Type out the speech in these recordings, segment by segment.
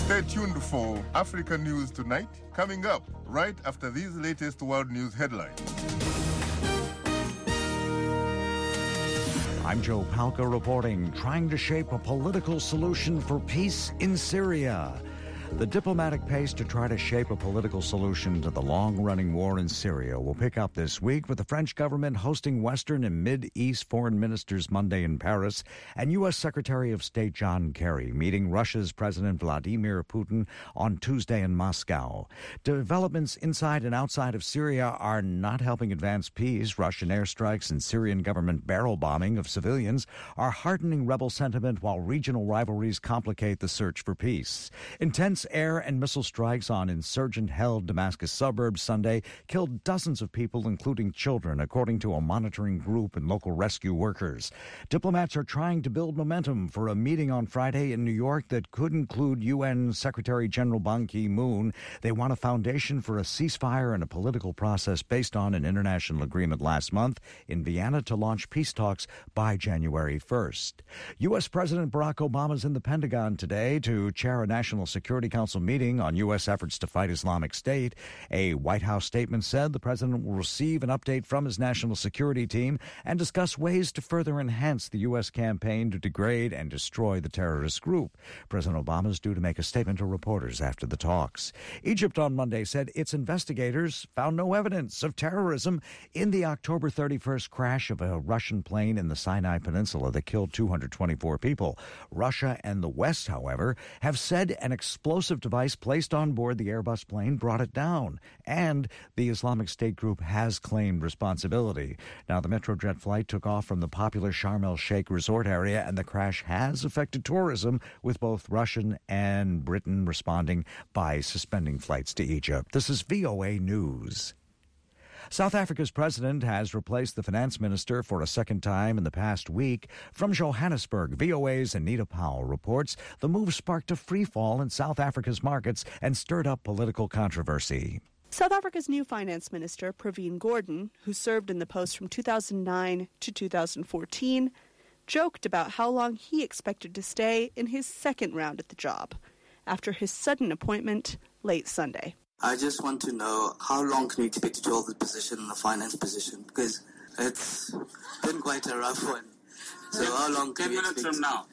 Stay tuned for Africa News Tonight, coming up right after these latest world news headlines. I'm Joe Palca reporting, trying to shape a political solution for peace in Syria. The diplomatic pace to try to shape a political solution to the long-running war in Syria will pick up this week, with the French government hosting Western and Mid-East foreign ministers Monday in Paris, and U.S. Secretary of State John Kerry meeting Russia's President Vladimir Putin on Tuesday in Moscow. Developments inside and outside of Syria are not helping advance peace. Russian airstrikes and Syrian government barrel bombing of civilians are hardening rebel sentiment, while regional rivalries complicate the search for peace. Intense air and missile strikes on insurgent-held Damascus suburbs Sunday killed dozens of people, including children, according to a monitoring group and local rescue workers. Diplomats are trying to build momentum for a meeting on Friday in New York that could include UN Secretary General Ban Ki-moon. They want a foundation for a ceasefire and a political process based on an international agreement last month in Vienna to launch peace talks by January 1st. U.S. President Barack Obama is in the Pentagon today to chair a National Security Council meeting on U.S. efforts to fight Islamic State. A White House statement said the president will receive an update from his national security team and discuss ways to further enhance the U.S. campaign to degrade and destroy the terrorist group. President Obama is due to make a statement to reporters after the talks. Egypt on Monday said its investigators found no evidence of terrorism in the October 31st crash of a Russian plane in the Sinai Peninsula that killed 224 people. Russia and the West, however, have said an explosive device placed on board the Airbus plane brought it down, and the Islamic State group has claimed responsibility. Now, the Metrojet flight took off from the popular Sharm el-Sheikh resort area, and the crash has affected tourism, with both Russian and Britain responding by suspending flights to Egypt. This is VOA News. South Africa's president has replaced the finance minister for a second time in the past week. From Johannesburg, VOA's Anita Powell reports the move sparked a freefall in South Africa's markets and stirred up political controversy. South Africa's new finance minister, Pravin Gordhan, who served in the post from 2009 to 2014, joked about how long he expected to stay in his second round at the job after his sudden appointment late Sunday. I just want to know, how long can we expect you to hold the position in the finance position? Because it's been quite a rough one. So how long can 10 minutes from now.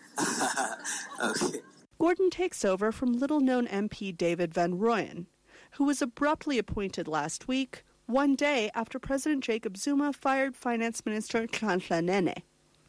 Okay. Gordhan takes over from little-known MP David Van Rooyen, who was abruptly appointed last week, one day after President Jacob Zuma fired Finance Minister Nhlanhla Nene.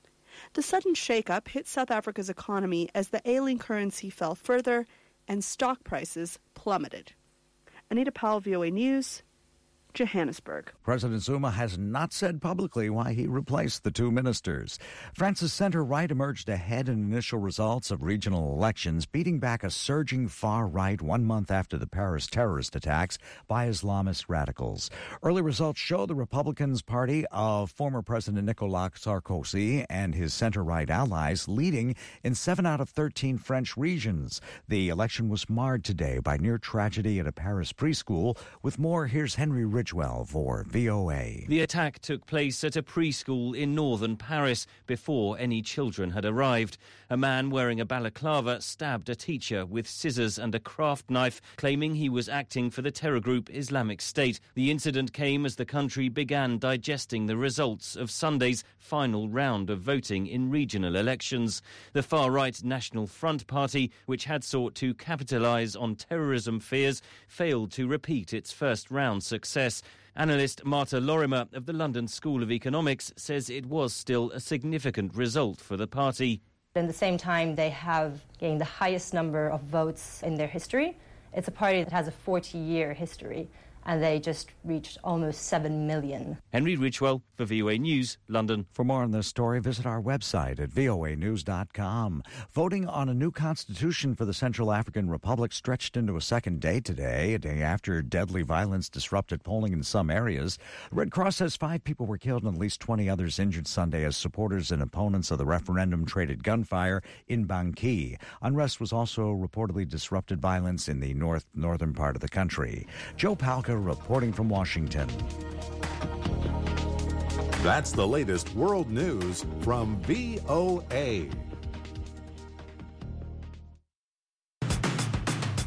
The sudden shake-up hit South Africa's economy as the ailing currency fell further and stock prices plummeted. Anita Powell, VOA News, Johannesburg. President Zuma has not said publicly why he replaced the two ministers. France's center-right emerged ahead in initial results of regional elections, beating back a surging far-right 1 month after the Paris terrorist attacks by Islamist radicals. Early results show the Republicans' party of former President Nicolas Sarkozy and his center-right allies leading in 7 out of 13 French regions. The election was marred today by near tragedy at a Paris preschool. With more, here's Henry Ridgewell for VOA. The attack took place at a preschool in northern Paris before any children had arrived. A man wearing a balaclava stabbed a teacher with scissors and a craft knife, claiming he was acting for the terror group Islamic State. The incident came as the country began digesting the results of Sunday's final round of voting in regional elections. The far-right National Front Party, which had sought to capitalise on terrorism fears, failed to repeat its first-round success. Analyst Marta Lorimer of the London School of Economics says it was still a significant result for the party. At the same time, they have gained the highest number of votes in their history. It's a party that has a 40-year history, and they just reached almost 7 million. Henry Ridgewell for VOA News, London. For more on this story, visit our website at voanews.com. Voting on a new constitution for the Central African Republic stretched into a second day today, a day after deadly violence disrupted polling in some areas. The Red Cross says 5 people were killed and at least 20 others injured Sunday as supporters and opponents of the referendum traded gunfire in Bangui. Unrest was also reportedly disrupted violence in the northern part of the country. Joe Palca reporting from Washington. That's the latest world news from VOA.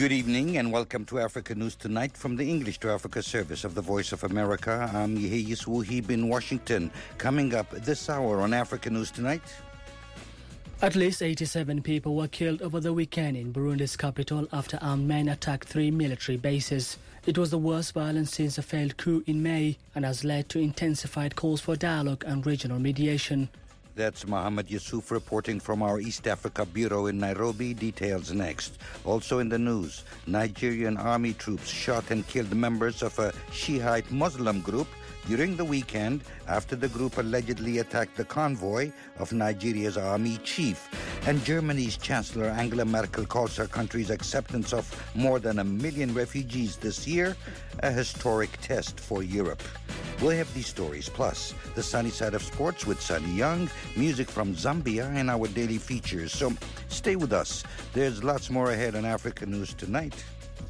Good evening and welcome to Africa News Tonight from the English to Africa service of the Voice of America. I'm Yeheyes Wuhib in Washington. Coming up this hour on Africa News Tonight. At least 87 people were killed over the weekend in Burundi's capital after armed men attacked 3 military bases. It was the worst violence since a failed coup in May and has led to intensified calls for dialogue and regional mediation. That's Mohammed Yusuf reporting from our East Africa Bureau in Nairobi. Details next. Also in the news, Nigerian army troops shot and killed members of a Shiite Muslim group during the weekend after the group allegedly attacked the convoy of Nigeria's army chief. And Germany's Chancellor Angela Merkel calls her country's acceptance of more than 1 million refugees this year a historic test for Europe. We'll have these stories, plus the sunny side of sports with Sunny Young, music from Zambia, and our daily features. So stay with us. There's lots more ahead on Africa News Tonight.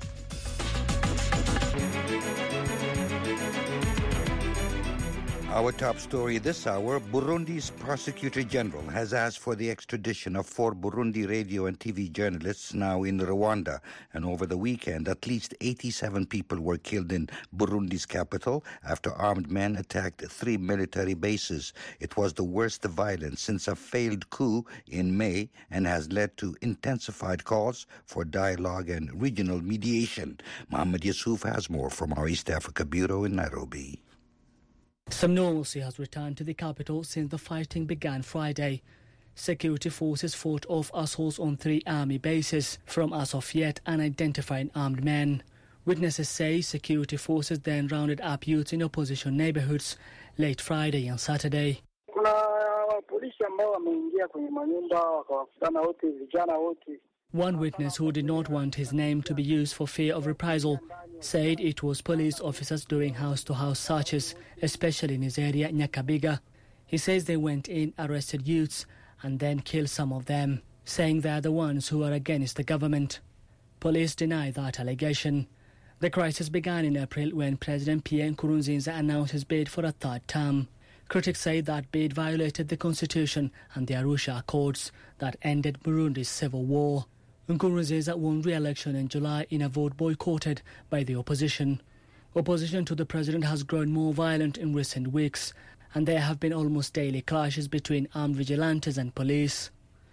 Our top story this hour, Burundi's Prosecutor General has asked for the extradition of 4 Burundi radio and TV journalists now in Rwanda. And over the weekend, at least 87 people were killed in Burundi's capital after armed men attacked 3 military bases. It was the worst violence since a failed coup in May and has led to intensified calls for dialogue and regional mediation. Mohammed Yusuf has more from our East Africa Bureau in Nairobi. Some normalcy has returned to the capital since the fighting began Friday. Security forces fought off assaults on 3 army bases from as of yet unidentified armed men. Witnesses say security forces then rounded up youths in opposition neighborhoods late Friday and Saturday. One witness who did not want his name to be used for fear of reprisal said it was police officers doing house-to-house searches, especially in his area, Nyakabiga. He says they went in, arrested youths, and then killed some of them, saying they're the ones who are against the government. Police deny that allegation. The crisis began in April when President Pierre Nkurunziza announced his bid for a 3rd term. Critics say that bid violated the constitution and the Arusha Accords that ended Burundi's civil war. Nkurunziza won re-election in July in a vote boycotted by the opposition. Opposition to the president has grown more violent in recent weeks, and there have been almost daily clashes between armed vigilantes and police.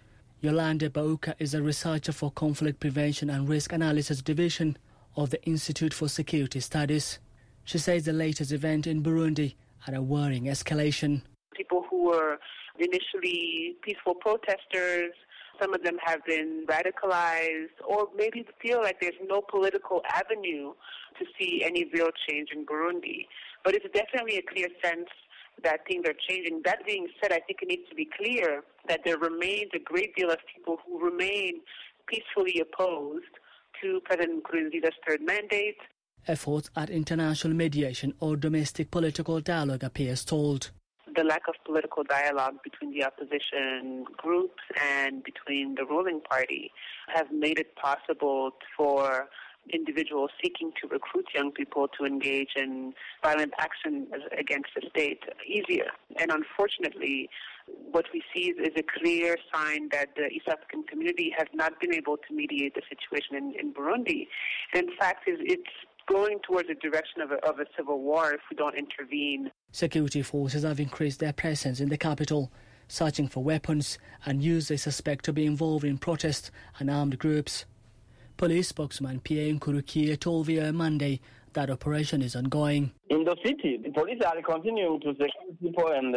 Yolande Bauka is a researcher for Conflict Prevention and Risk Analysis Division of the Institute for Security Studies. She says the latest event in Burundi had a worrying escalation. People who were initially peaceful protesters, some of them have been radicalized, or maybe feel like there's no political avenue to see any real change in Burundi. But it's definitely a clear sense that things are changing. That being said, I think it needs to be clear that there remains a great deal of people who remain peacefully opposed to President Nkurunziza's 3rd mandate. Efforts at international mediation or domestic political dialogue appear stalled. The lack of political dialogue between the opposition groups and between the ruling party has made it possible for individuals seeking to recruit young people to engage in violent action against the state easier. And unfortunately, what we see is a clear sign that the East African community has not been able to mediate the situation in Burundi. In fact, it's going towards the direction of a civil war if we don't intervene. Security forces have increased their presence in the capital, searching for weapons and youths they suspect to be involved in protests and armed groups. Police spokesman Pierre Nkurukiye told VOA Monday that operation is ongoing. In the city, the police are continuing to secure people and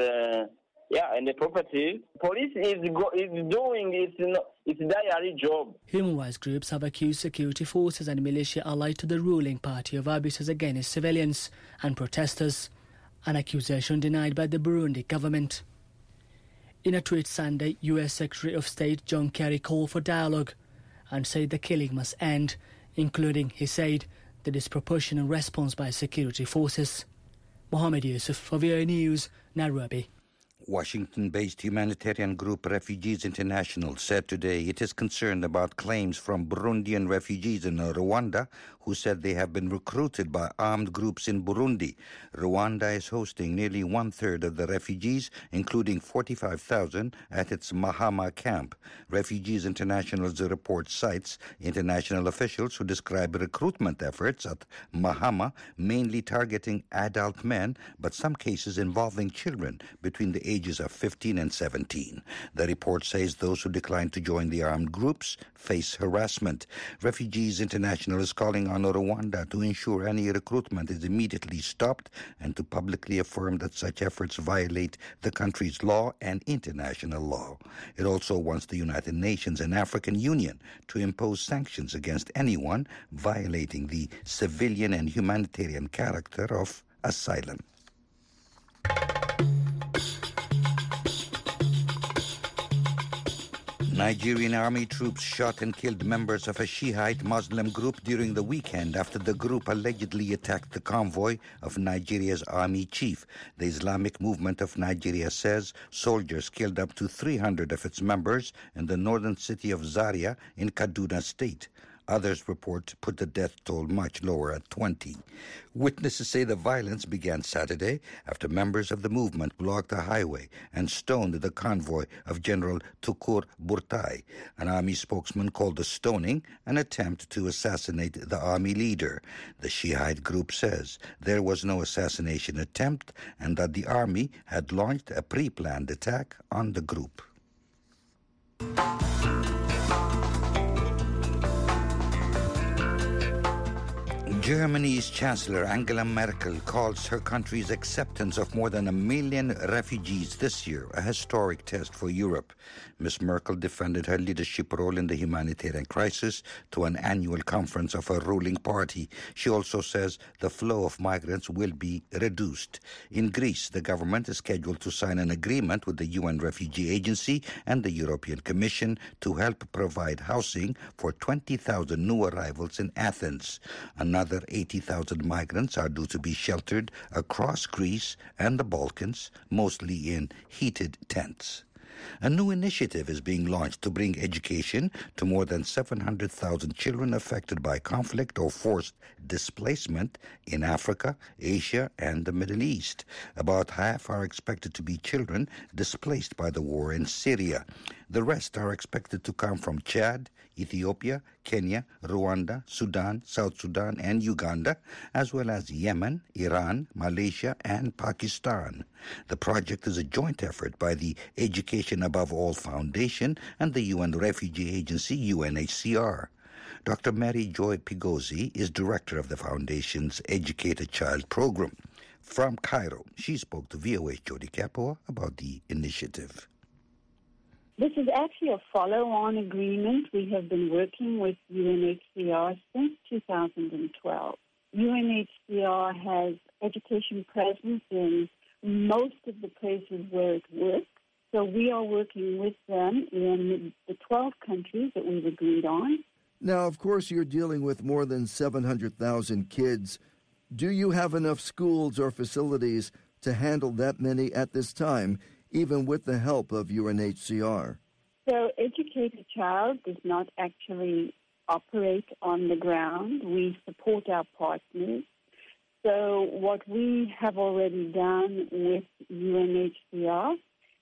the property. Police is doing its diary job. Human rights groups have accused security forces and militia allied to the ruling party of abuses against civilians and protesters, an accusation denied by the Burundi government. In a tweet Sunday, U.S. Secretary of State John Kerry called for dialogue and said the killing must end, including, he said, the disproportionate response by security forces. Mohammed Yusuf for VOA News, Nairobi. Washington-based humanitarian group Refugees International said today it is concerned about claims from Burundian refugees in Rwanda who said they have been recruited by armed groups in Burundi. Rwanda is hosting nearly one-third of the refugees, including 45,000, at its Mahama camp. Refugees International's report cites international officials who describe recruitment efforts at Mahama mainly targeting adult men, but some cases involving children between the ages of 15 and 17. The report says those who decline to join the armed groups face harassment. Refugees International is calling on Rwanda to ensure any recruitment is immediately stopped and to publicly affirm that such efforts violate the country's law and international law. It also wants the United Nations and African Union to impose sanctions against anyone violating the civilian and humanitarian character of asylum. Nigerian army troops shot and killed members of a Shiite Muslim group during the weekend after the group allegedly attacked the convoy of Nigeria's army chief. The Islamic Movement of Nigeria says soldiers killed up to 300 of its members in the northern city of Zaria in Kaduna State. Others report put the death toll much lower at 20. Witnesses say the violence began Saturday after members of the movement blocked a highway and stoned the convoy of General Tukur Burtai. An army spokesman called the stoning an attempt to assassinate the army leader. The Shiite group says there was no assassination attempt and that the army had launched a pre-planned attack on the group. Germany's Chancellor Angela Merkel calls her country's acceptance of more than 1 million refugees this year a historic test for Europe. Ms. Merkel defended her leadership role in the humanitarian crisis to an annual conference of her ruling party. She also says the flow of migrants will be reduced. In Greece, the government is scheduled to sign an agreement with the UN Refugee Agency and the European Commission to help provide housing for 20,000 new arrivals in Athens. Another 80,000 migrants are due to be sheltered across Greece and the Balkans, mostly in heated tents. A new initiative is being launched to bring education to more than 700,000 children affected by conflict or forced displacement in Africa, Asia, and the Middle East. About half are expected to be children displaced by the war in Syria. The rest are expected to come from Chad, Ethiopia, Kenya, Rwanda, Sudan, South Sudan, and Uganda, as well as Yemen, Iran, Malaysia, and Pakistan. The project is a joint effort by the Education Above All Foundation and the UN Refugee Agency, UNHCR. Dr. Mary Joy Pigosi is director of the foundation's Educate a Child program. From Cairo, she spoke to VOA's Jody Capua about the initiative. This is actually a follow-on agreement. We have been working with UNHCR since 2012. UNHCR has education presence in most of the places where it works. So we are working with them in the 12 countries that we've agreed on. Now, of course, you're dealing with more than 700,000 kids. Do you have enough schools or facilities to handle that many at this time, even with the help of UNHCR? So Educate a Child does not actually operate on the ground. We support our partners. So what we have already done with UNHCR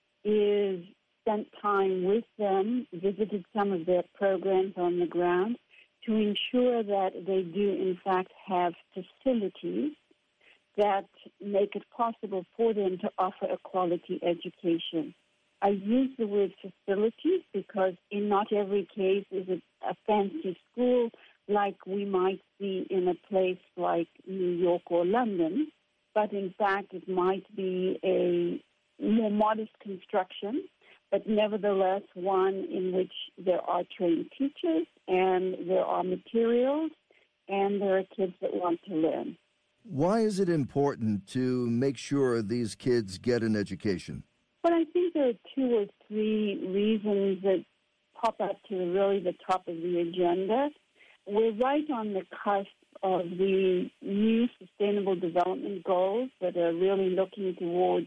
is spent time with them, visited some of their programs on the ground to ensure that they do, in fact, have facilities that make it possible for them to offer a quality education. I use the word facilities because in not every case is it a fancy school like we might see in a place like New York or London, but in fact it might be a more modest construction, but nevertheless one in which there are trained teachers and there are materials and there are kids that want to learn. Why is it important to make sure these kids get an education? Well, I think there are 2 or 3 reasons that pop up to really the top of the agenda. We're right on the cusp of the new Sustainable Development Goals that are really looking towards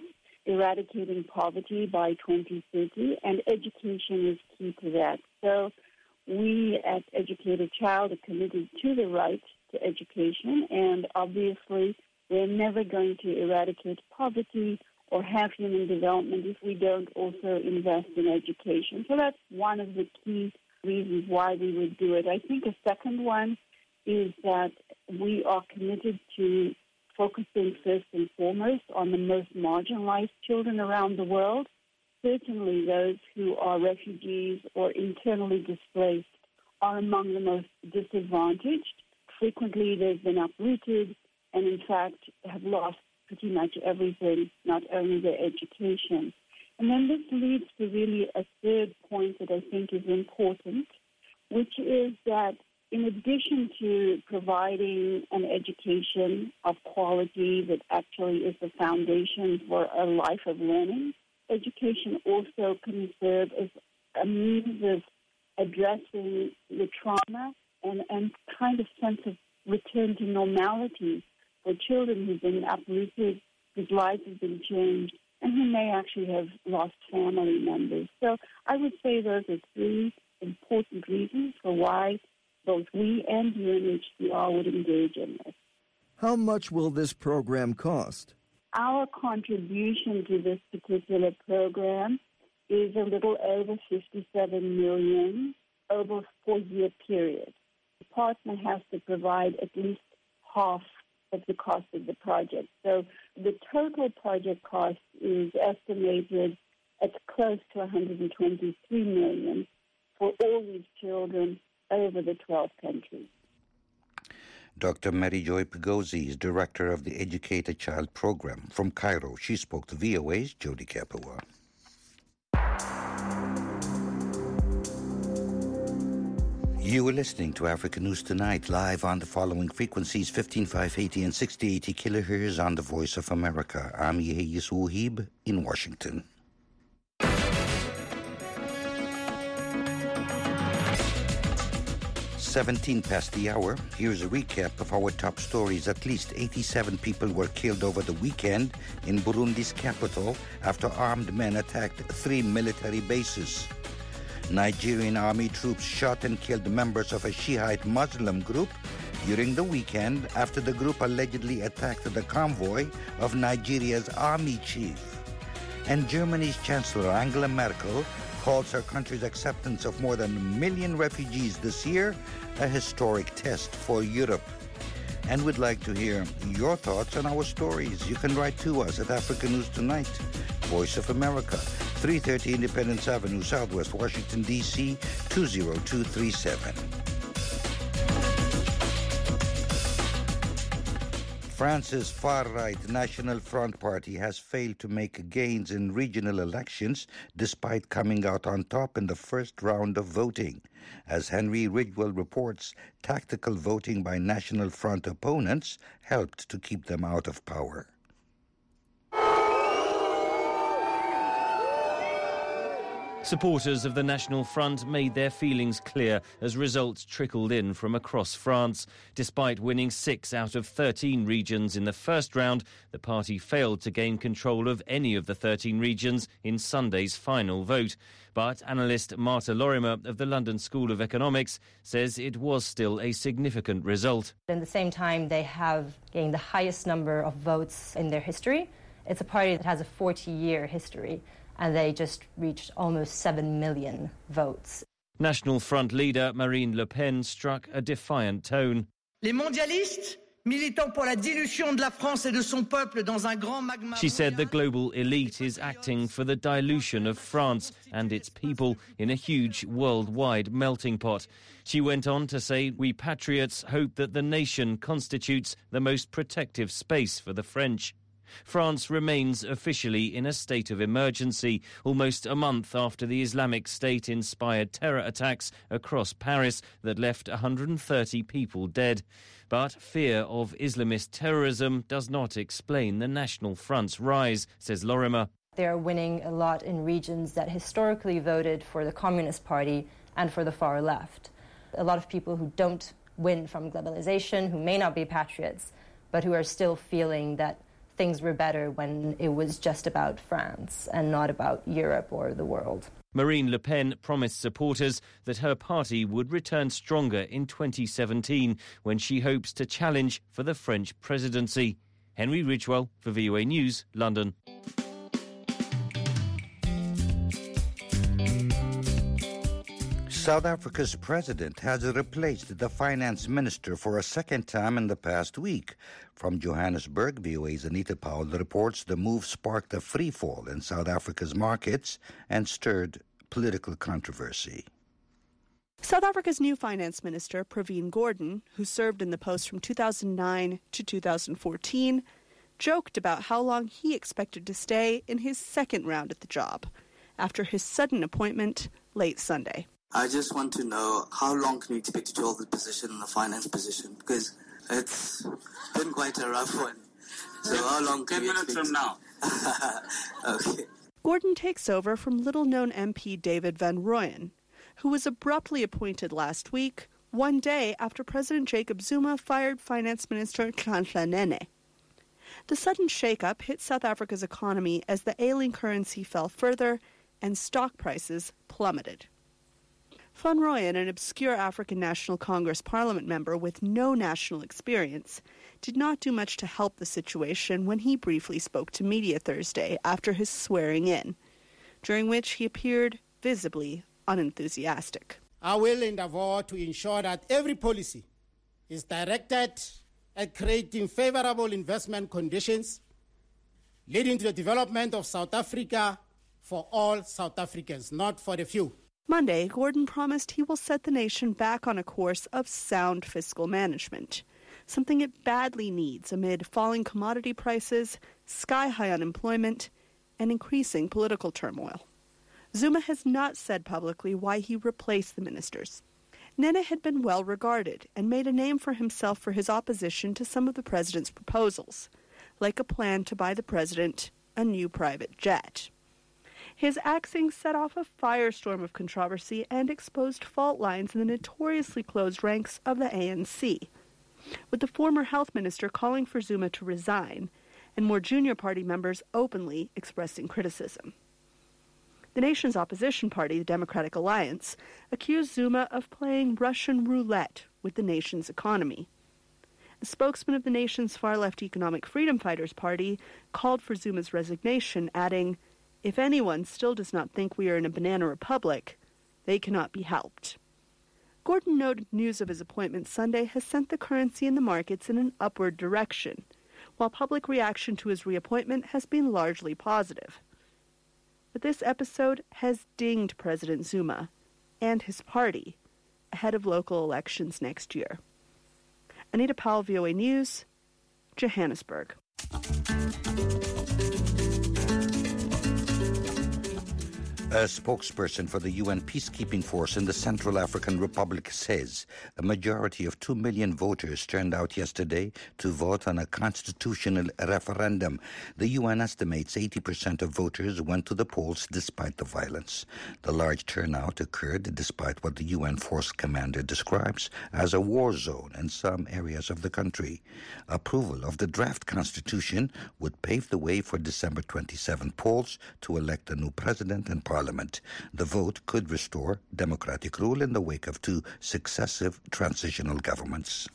eradicating poverty by 2030, and education is key to that. So we at Educate a Child are committed to the right to education, and obviously we're never going to eradicate poverty or have human development if we don't also invest in education. So that's one of the key reasons why we would do it. I think a second one is that we are committed to focusing first and foremost on the most marginalized children around the world. Certainly those who are refugees or internally displaced are among the most disadvantaged. Frequently they've been uprooted and in fact have lost pretty much everything, not only their education. And then this leads to really a third point that I think is important, which is that in addition to providing an education of quality that actually is the foundation for a life of learning, education also can serve as a means of addressing the trauma and kind of sense of return to normality for children who've been uprooted, whose lives have been changed, and who may actually have lost family members. So I would say those are three important reasons for why both we and UNHCR would engage in this. How much will this program cost? Our contribution to this particular program is a little over $57 million over a 4-year period. The partner has to provide at least half of the cost of the project. So the total project cost is estimated at close to $123 million for all these children over the 12 countries. Dr. Mary Joy Pigosi is director of the Educate a Child program. From Cairo, she spoke to VOA's Jody Kapawa. You are listening to Africa News Tonight, live on the following frequencies, 15,580 and 6080 kilohertz on the Voice of America. I'm Yehiyas Wuhib in Washington. "17 past the hour. Here's a recap of our top stories. At least 87 people were killed over the weekend in Burundi's capital after armed men attacked 3 military bases. Nigerian army troops shot and killed members of a Shiite Muslim group during the weekend after the group allegedly attacked the convoy of Nigeria's army chief. And Germany's Chancellor Angela Merkel calls her country's acceptance of more than 1 million refugees this year a historic test for Europe. And we'd like to hear your thoughts on our stories. You can write to us at Africa News Tonight, Voice of America, 330 Independence Avenue, Southwest Washington, D.C., 20237. France's far-right National Front Party has failed to make gains in regional elections despite coming out on top in the first round of voting. As Henry Ridgwell reports, tactical voting by National Front opponents helped to keep them out of power. Supporters of the National Front made their feelings clear as results trickled in from across France. Despite winning 6 out of 13 regions in the first round, the party failed to gain control of any of the 13 regions in Sunday's final vote. But analyst Marta Lorimer of the London School of Economics says it was still a significant result. At the same time, they have gained the highest number of votes in their history. It's a party that has a 40-year history, and they just reached almost 7 million votes. National Front leader Marine Le Pen struck a defiant tone. Les mondialistes, militant pour la dilution de la France et de son peuple dans un grand magma. She said the global elite is acting for the dilution of France and its people in a huge worldwide melting pot. She went on to say, "We patriots hope that the nation constitutes the most protective space for the French." France remains officially in a state of emergency, almost a month after the Islamic State-inspired terror attacks across Paris that left 130 people dead. But fear of Islamist terrorism does not explain the National Front's rise, says Lorimer. They're winning a lot in regions that historically voted for the Communist Party and for the far left. A lot of people who don't win from globalization, who may not be patriots, but who are still feeling that things were better when it was just about France and not about Europe or the world. Marine Le Pen promised supporters that her party would return stronger in 2017 when she hopes to challenge for the French presidency. Henry Ridgewell for VOA News, London. South Africa's president has replaced the finance minister for a second time in the past week. From Johannesburg, VOA's Anita Powell reports the move sparked a freefall in South Africa's markets and stirred political controversy. South Africa's new finance minister, Pravin Gordhan, who served in the post from 2009 to 2014, joked about how long he expected to stay in his second round at the job after his sudden appointment late Sunday. I just want to know how long can you expect to hold the position in the finance position? Because it's been quite a rough one. So how long can 10 minutes from now. Okay. Gordhan takes over from little-known MP David Van Rooyen, who was abruptly appointed last week, one day after President Jacob Zuma fired Finance Minister Nhlanhla Nene. The sudden shake-up hit South Africa's economy as the ailing currency fell further and stock prices plummeted. Van Rooyen, an obscure African National Congress parliament member with no national experience, did not do much to help the situation when he briefly spoke to media Thursday after his swearing-in, during which he appeared visibly unenthusiastic. I will endeavor to ensure that every policy is directed at creating favorable investment conditions, leading to the development of South Africa for all South Africans, not for the few. Monday, Gordhan promised he will set the nation back on a course of sound fiscal management, something it badly needs amid falling commodity prices, sky-high unemployment, and increasing political turmoil. Zuma has not said publicly why he replaced the ministers. Nene had been well regarded and made a name for himself for his opposition to some of the president's proposals, like a plan to buy the president a new private jet. His axing set off a firestorm of controversy and exposed fault lines in the notoriously closed ranks of the ANC, with the former health minister calling for Zuma to resign and more junior party members openly expressing criticism. The nation's opposition party, the Democratic Alliance, accused Zuma of playing Russian roulette with the nation's economy. The spokesman of the nation's far-left Economic Freedom Fighters Party called for Zuma's resignation, adding, "If anyone still does not think we are in a banana republic, they cannot be helped." Gordhan noted news of his appointment Sunday has sent the currency in the markets in an upward direction, while public reaction to his reappointment has been largely positive. But this episode has dinged President Zuma and his party ahead of local elections next year. Anita Powell, VOA News, Johannesburg. A spokesperson for the UN peacekeeping force in the Central African Republic says a majority of 2 million voters turned out yesterday to vote on a constitutional referendum. The UN estimates 80% of voters went to the polls despite the violence. The large turnout occurred despite what the UN force commander describes as a war zone in some areas of the country. Approval of the draft constitution would pave the way for December 27 polls to elect a new president and parliament. The vote could restore democratic rule in the wake of 2 successive transitional governments.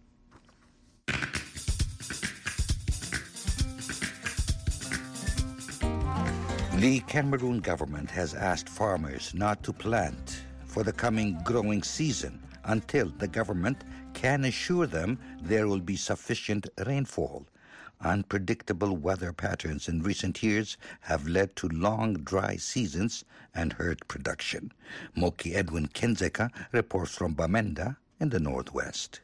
The Cameroon government has asked farmers not to plant for the coming growing season until the government can assure them there will be sufficient rainfall. Unpredictable weather patterns in recent years have led to long dry seasons and hurt production. Moki Edwin Kenzeka reports from Bamenda in the northwest.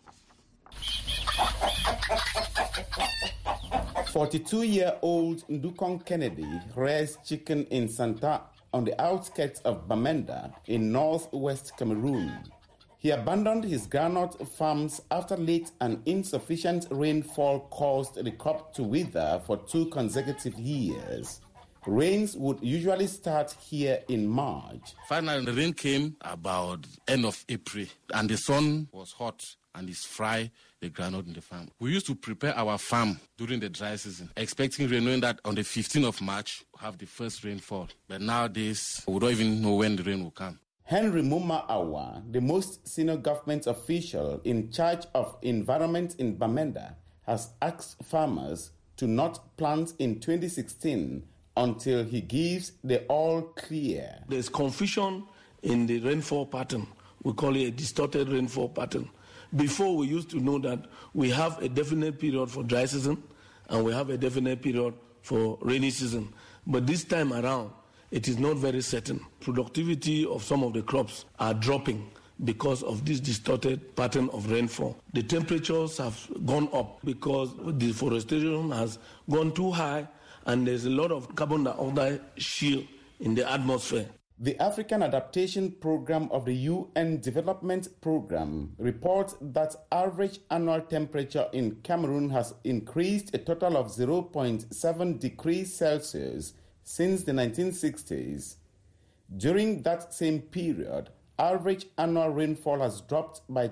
42-year-old Ndukong Kennedy rears chicken in Santa on the outskirts of Bamenda in northwest Cameroon. He abandoned his groundnut farms after late and insufficient rainfall caused the crop to wither for 2 consecutive years. Rains would usually start here in March. Finally, the rain came about end of April, and the sun was hot and is fry the groundnut in the farm. We used to prepare our farm during the dry season, expecting rain, knowing that on the 15th of March, we'll have the first rainfall. But nowadays, we don't even know when the rain will come. Henry Muma Awa, the most senior government official in charge of environment in Bamenda, has asked farmers to not plant in 2016 until he gives the all clear. There's confusion in the rainfall pattern. We call it a distorted rainfall pattern. Before, we used to know that we have a definite period for dry season and we have a definite period for rainy season. But this time around, it is not very certain. Productivity of some of the crops are dropping because of this distorted pattern of rainfall. The temperatures have gone up because deforestation has gone too high and there's a lot of carbon dioxide shield in the atmosphere. The African Adaptation Program of the UN Development Program reports that average annual temperature in Cameroon has increased a total of 0.7 degrees Celsius since the 1960s. During that same period, average annual rainfall has dropped by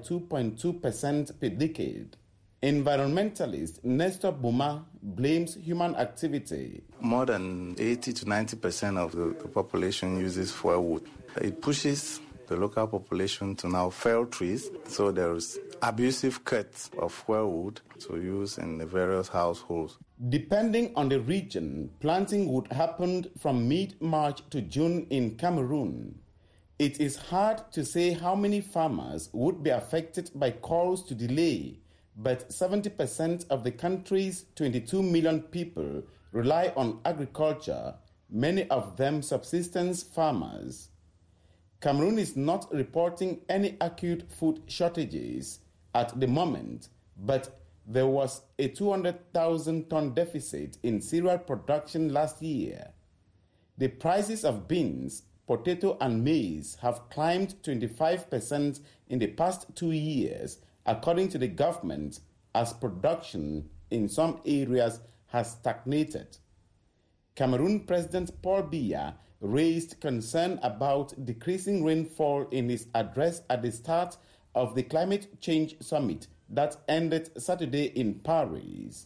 2.2% per decade. Environmentalist Nestor Buma blames human activity. More than 80 to 90% of the population uses firewood. It pushes the local population to now fell trees, so there's abusive cuts of firewood to use in the various households. Depending on the region, planting would happen from mid-March to June in Cameroon. It is hard to say how many farmers would be affected by calls to delay, but 70% of the country's 22 million people rely on agriculture, many of them subsistence farmers. Cameroon is not reporting any acute food shortages at the moment, but there was a 200,000-ton deficit in cereal production last year. The prices of beans, potato and maize have climbed 25% in the past 2 years, according to the government, as production in some areas has stagnated. Cameroon President Paul Biya raised concern about decreasing rainfall in his address at the start of the Climate Change Summit that ended Saturday in Paris.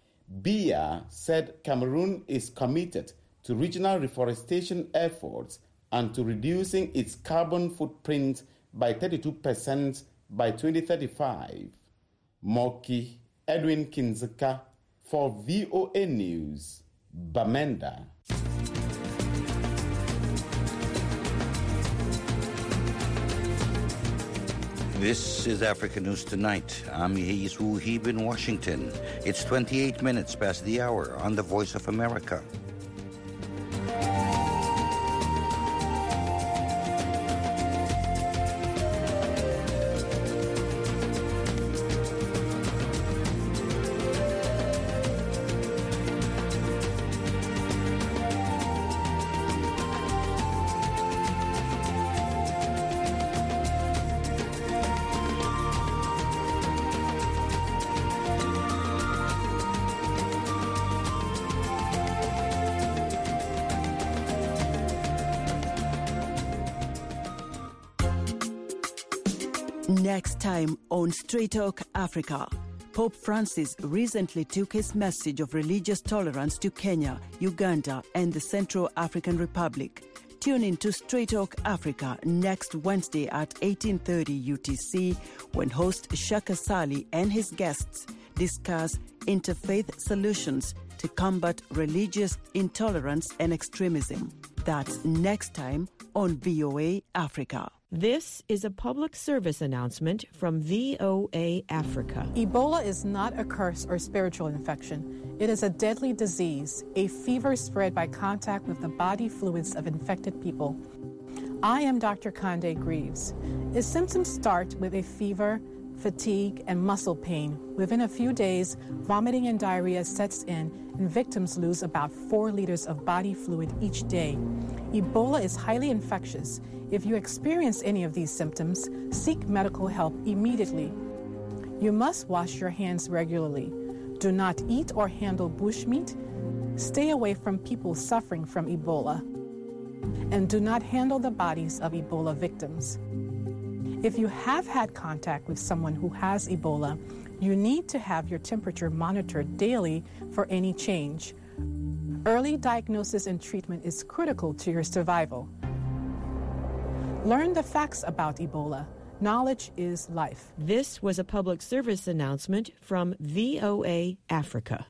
Biya said Cameroon is committed to regional reforestation efforts and to reducing its carbon footprint by 32% by 2035. Moki Edwin Kinzeka for VOA News, Bamenda. This is Africa News Tonight. I'm Yehis Wuhib in Washington. It's 28 minutes past the hour on the Voice of America. Next time on Straight Talk Africa, Pope Francis recently took his message of religious tolerance to Kenya, Uganda, and the Central African Republic. Tune in to Straight Talk Africa next Wednesday at 18:30 UTC when host Shaka Sali and his guests discuss interfaith solutions to combat religious intolerance and extremism. That's next time on VOA Africa. This is a public service announcement from VOA Africa. Ebola is not a curse or spiritual infection. It is a deadly disease, a fever spread by contact with the body fluids of infected people. I am Dr. Conde Greaves. Its symptoms start with a fever, fatigue, and muscle pain. Within a few days, vomiting and diarrhea sets in, and victims lose about 4 liters of body fluid each day. Ebola is highly infectious. If you experience any of these symptoms, seek medical help immediately. You must wash your hands regularly. Do not eat or handle bushmeat. Stay away from people suffering from Ebola. And do not handle the bodies of Ebola victims. If you have had contact with someone who has Ebola, you need to have your temperature monitored daily for any change. Early diagnosis and treatment is critical to your survival. Learn the facts about Ebola. Knowledge is life. This was a public service announcement from VOA Africa.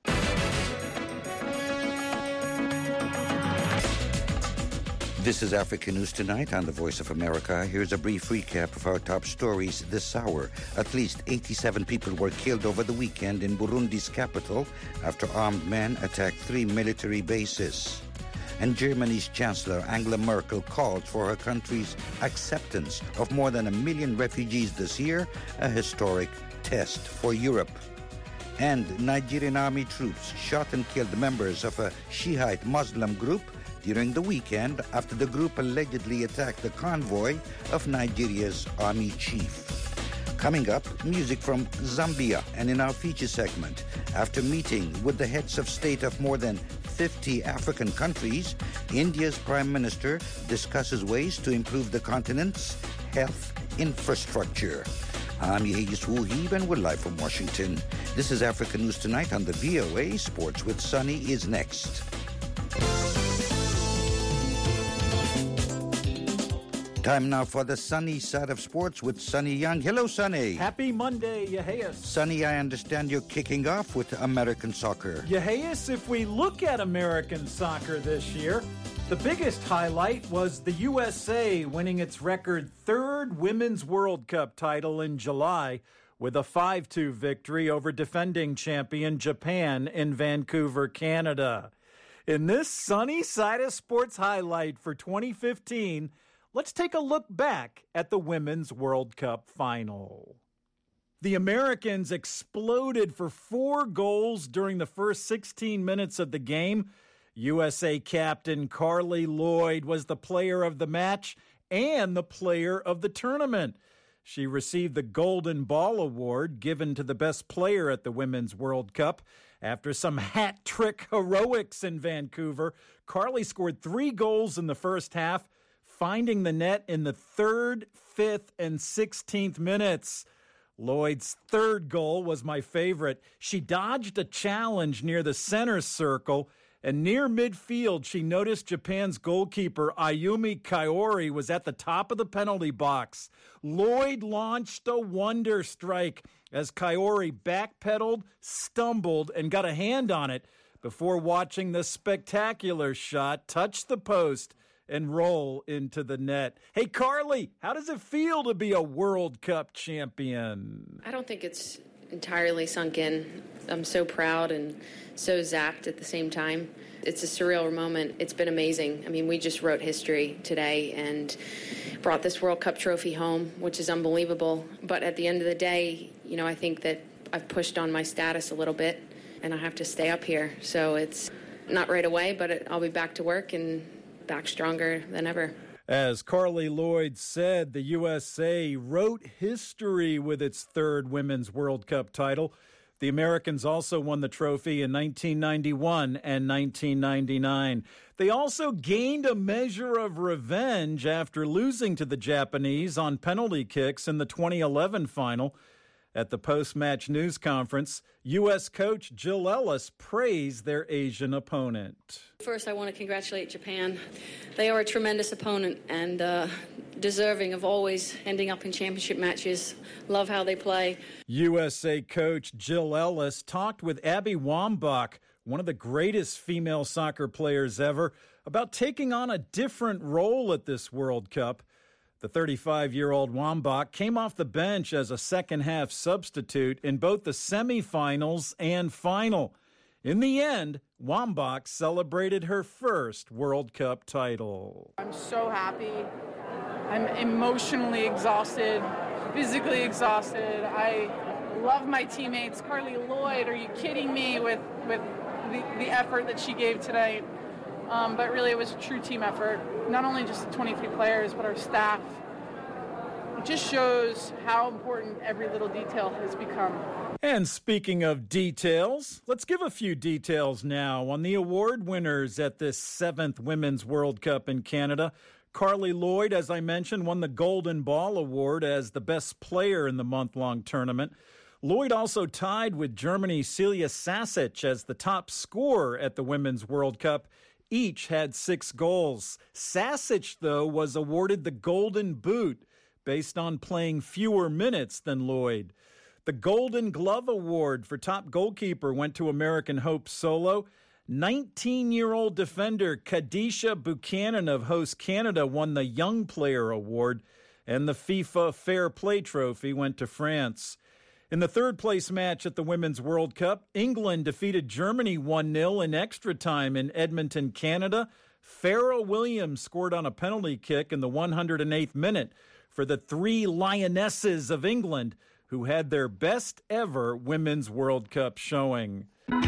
This is Africa News Tonight on the Voice of America. Here's a brief recap of our top stories this hour. At least 87 people were killed over the weekend in Burundi's capital after armed men attacked 3 military bases. And Germany's Chancellor Angela Merkel called for her country's acceptance of more than 1 million refugees this year, a historic test for Europe. And Nigerian army troops shot and killed members of a Shiite Muslim group during the weekend after the group allegedly attacked the convoy of Nigeria's army chief. Coming up, music from Zambia, and in our feature segment, after meeting with the heads of state of more than 50 African countries, India's Prime Minister discusses ways to improve the continent's health infrastructure. I'm Yehis Wuhib, and we're live from Washington. This is Africa News Tonight on the VOA. Sports with Sunny is next. Time now for the sunny side of sports with Sunny Young. Hello, Sunny. Happy Monday, Yeheis. Sunny, I understand you're kicking off with American soccer. Yeheis, if we look at American soccer this year, the biggest highlight was the USA winning its record 3rd Women's World Cup title in July with a 5-2 victory over defending champion Japan in Vancouver, Canada. In this sunny side of sports highlight for 2015, let's take a look back at the Women's World Cup final. The Americans exploded for 4 goals during the first 16 minutes of the game. USA captain Carly Lloyd was the player of the match and the player of the tournament. She received the Golden Ball Award given to the best player at the Women's World Cup. After some hat trick heroics in Vancouver, Carly scored 3 goals in the first half, finding the net in the 3rd, 5th, and 16th minutes. Lloyd's 3rd goal was my favorite. She dodged a challenge near the center circle, and near midfield, she noticed Japan's goalkeeper Ayumi Kaori was at the top of the penalty box. Lloyd launched a wonder strike as Kaori backpedaled, stumbled, and got a hand on it before watching the spectacular shot touch the post and roll into the net. Hey, Carly, how does it feel to be a World Cup champion? I don't think it's entirely sunk in. I'm so proud and so zapped at the same time. It's a surreal moment. It's been amazing. I mean, we just wrote history today and brought this World Cup trophy home, which is unbelievable. But at the end of the day, you know, I think that I've pushed on my status a little bit and I have to stay up here. So it's not right away, but I'll be back to work and back stronger than ever. As Carly Lloyd said, the USA wrote history with its 3rd Women's World Cup title. The Americans also won the trophy in 1991 and 1999. They also gained a measure of revenge after losing to the Japanese on penalty kicks in the 2011 final. At the post-match news conference, U.S. coach Jill Ellis praised their Asian opponent. First, I want to congratulate Japan. They are a tremendous opponent and deserving of always ending up in championship matches. Love how they play. USA coach Jill Ellis talked with Abby Wambach, one of the greatest female soccer players ever, about taking on a different role at this World Cup. The 35-year-old Wambach came off the bench as a second-half substitute in both the semifinals and final. In the end, Wambach celebrated her first World Cup title. I'm so happy. I'm emotionally exhausted, physically exhausted. I love my teammates. Carly Lloyd, are you kidding me with the effort that she gave today? But really, it was a true team effort. Not only just the 23 players, but our staff. It just shows how important every little detail has become. And speaking of details, let's give a few details now on the award winners at this 7th Women's World Cup in Canada. Carly Lloyd, as I mentioned, won the Golden Ball Award as the best player in the month-long tournament. Lloyd also tied with Germany's Celia Sasic as the top scorer at the Women's World Cup. Each had 6 goals. Sasic, though, was awarded the Golden Boot based on playing fewer minutes than Lloyd. The Golden Glove Award for top goalkeeper went to American Hope Solo. 19-year-old defender Kadisha Buchanan of host Canada won the Young Player Award, and the FIFA Fair Play Trophy went to France. In the third-place match at the Women's World Cup, England defeated Germany 1-0 in extra time in Edmonton, Canada. Farrah Williams scored on a penalty kick in the 108th minute for the 3 Lionesses of England, who had their best ever Women's World Cup showing.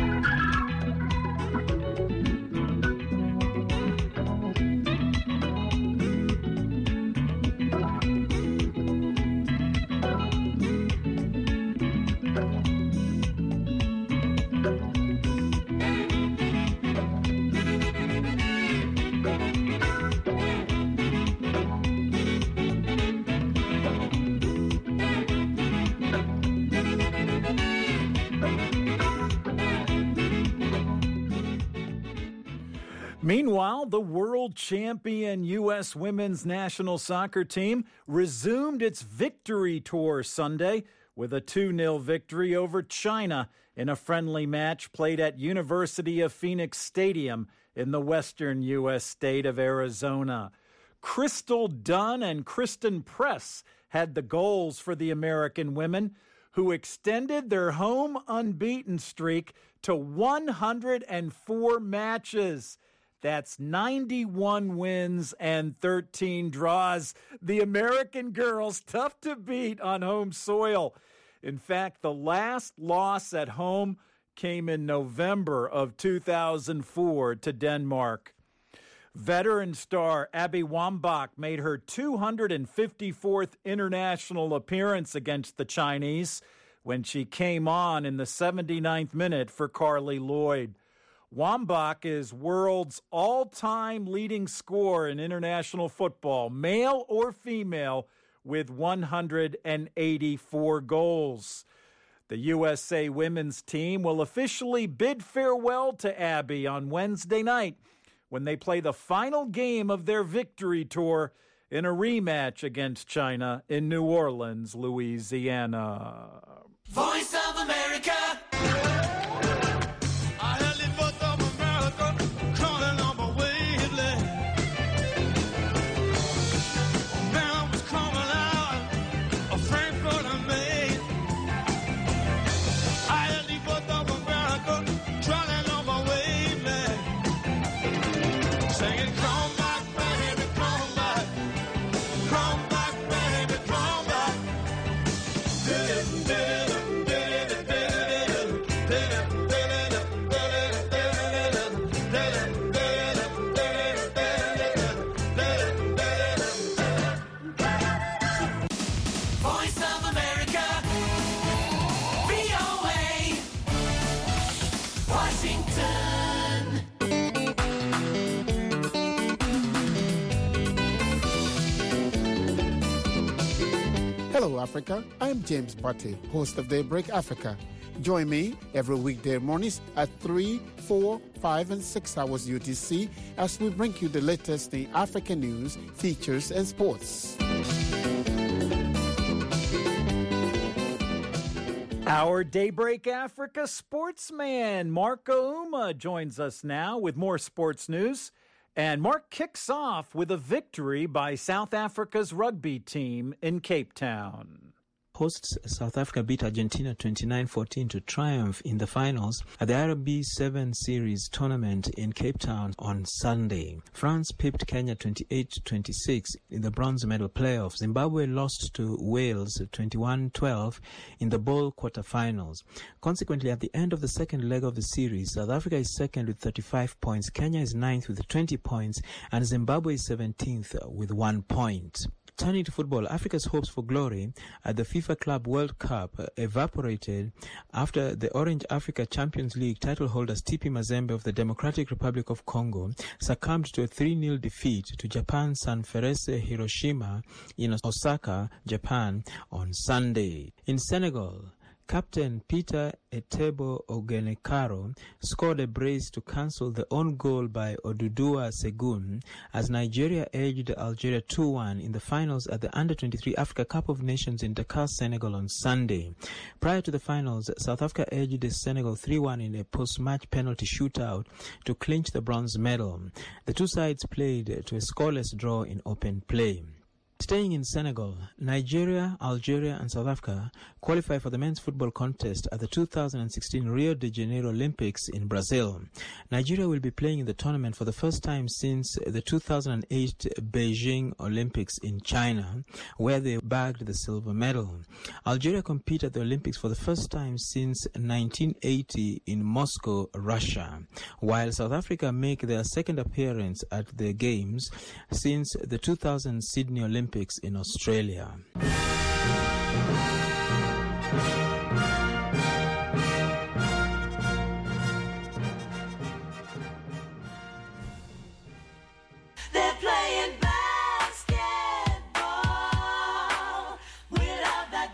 Meanwhile, the world champion U.S. women's national soccer team resumed its victory tour Sunday with a 2-0 victory over China in a friendly match played at University of Phoenix Stadium in the western U.S. state of Arizona. Crystal Dunn and Kristen Press had the goals for the American women, who extended their home unbeaten streak to 104 matches. That's 91 wins and 13 draws. The American girls, tough to beat on home soil. In fact, the last loss at home came in November of 2004 to Denmark. Veteran star Abby Wambach made her 254th international appearance against the Chinese when she came on in the 79th minute for Carly Lloyd. Wambach is world's all-time leading scorer in international football, male or female, with 184 goals. The USA women's team will officially bid farewell to Abby on Wednesday night when they play the final game of their victory tour in a rematch against China in New Orleans, Louisiana. Voice of America. Hello, Africa. I'm James Butte, host of Daybreak Africa. Join me every weekday mornings at 3, 4, 5, and 6 hours UTC as we bring you the latest in African news, features, and sports. Our Daybreak Africa sportsman, Mark Ouma, joins us now with more sports news. And Mark kicks off with a victory by South Africa's rugby team in Cape Town. Hosts South Africa beat Argentina 29-14 to triumph in the finals at the RB7 Series tournament in Cape Town on Sunday. France pipped Kenya 28-26 in the bronze medal playoff. Zimbabwe lost to Wales 21-12 in the bowl quarterfinals. Consequently, at the end of the second leg of the series, South Africa is second with 35 points, Kenya is ninth with 20 points, and Zimbabwe is 17th with 1 point. Turning to football, Africa's hopes for glory at the FIFA Club World Cup evaporated after the Orange Africa Champions League title holders TP Mazembe of the Democratic Republic of Congo succumbed to a 3-0 defeat to Japan's Sanfrecce Hiroshima in Osaka, Japan on Sunday. In Senegal, Captain Peter Etebo Ogenekaro scored a brace to cancel the own goal by Odudua Segun as Nigeria edged Algeria 2-1 in the finals at the Under-23 Africa Cup of Nations in Dakar, Senegal on Sunday. Prior to the finals, South Africa edged Senegal 3-1 in a post-match penalty shootout to clinch the bronze medal. The two sides played to a scoreless draw in open play. Staying in Senegal, Nigeria, Algeria and South Africa qualify for the men's football contest at the 2016 Rio de Janeiro Olympics in Brazil. Nigeria will be playing in the tournament for the first time since the 2008 Beijing Olympics in China, where they bagged the silver medal. Algeria compete at the Olympics for the first time since 1980 in Moscow, Russia, while South Africa make their second appearance at the Games since the 2000 Sydney Olympics in Australia. They're playing basketball. We love that